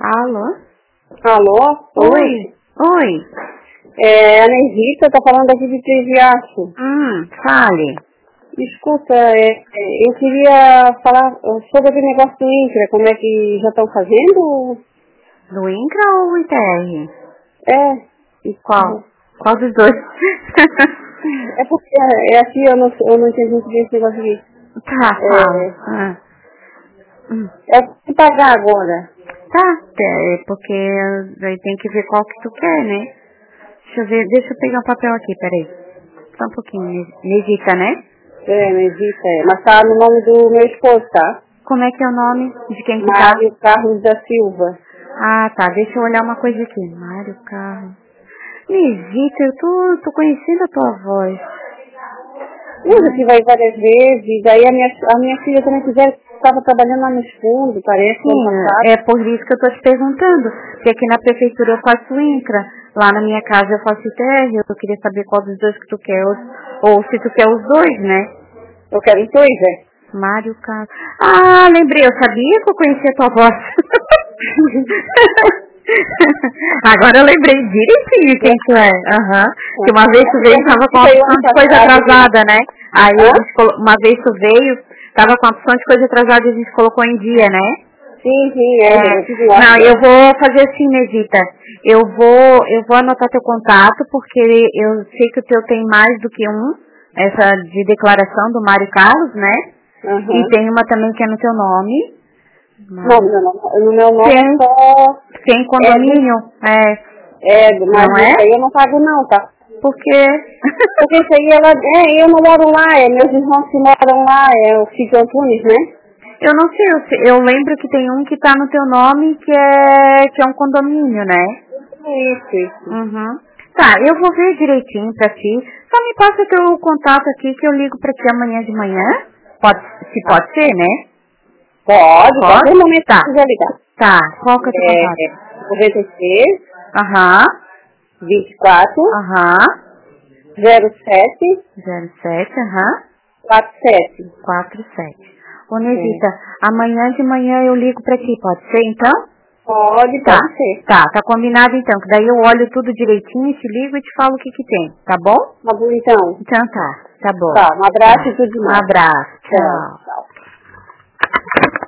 Alô? Alô? Oi. Oi. A Nerita tá falando aqui de Triviaço. Fale. Escuta, eu queria falar sobre aquele negócio do INCRA, como é que já estão fazendo? Do INCRA ou o ITR? E Qual? Qual dos dois? É porque aqui eu não entendi muito bem esse negócio aqui. Tá, fala. É que pagar agora. Tá, porque aí tem que ver qual que tu quer, né? Deixa eu pegar um papel aqui, peraí. Só um pouquinho, Nerita, né? Nerita, mas tá no nome do meu esposo, tá? Como é que é o nome de quem que tá? Mário Carlos da Silva. Ah, tá, deixa eu olhar uma coisa aqui. Mário Carlos. Nerita, eu tô conhecendo a tua voz. Eu já tive aí várias vezes, daí a minha filha também estava trabalhando lá nos fundos, parece, ano passado. É por isso que eu tô te perguntando, porque aqui na prefeitura eu faço INCRA, lá na minha casa eu faço ITR, eu queria saber qual dos dois que tu quer, ou se tu quer os dois, né? Eu quero os dois, Mário Carlos. Ah, lembrei, eu sabia que eu conhecia a tua voz. Agora eu lembrei direitinho quem tu é. Que uma vez tu veio e tava com uma opção de coisa atrasada, né? Aí uma vez tu veio, tava com uma opção de coisa atrasada e a gente colocou em dia, né? Sim, Não, eu vou fazer assim, Nerita. Eu vou anotar teu contato, porque eu sei que o teu tem mais do que um, essa de declaração do Mário Carlos, né? E tem uma também que é no teu nome. Não, no meu nome é só... Tem condomínio? Mas não isso aí eu não pago não, tá? Por quê? Porque isso aí eu não moro lá, meus irmãos que moram lá, é o Cid Antunes, né? Eu não sei, eu lembro que tem um que tá no teu nome que é um condomínio, né? Isso. Tá, eu vou ver direitinho pra ti. Só me passa teu contato aqui que eu ligo pra ti amanhã de manhã. Pode ser, né? Pode? Qualquer momento que quiser ligar. Tá, qual que é o teu contato? 96 24 07 47. Ô, Nerita, amanhã de manhã eu ligo pra ti, pode ser então? Pode ser. Tá combinado então, que daí eu olho tudo direitinho, te ligo e te falo o que tem, tá bom? Tá bom então. Então tá bom. Tá, um abraço e tudo de mais. Um abraço, tchau.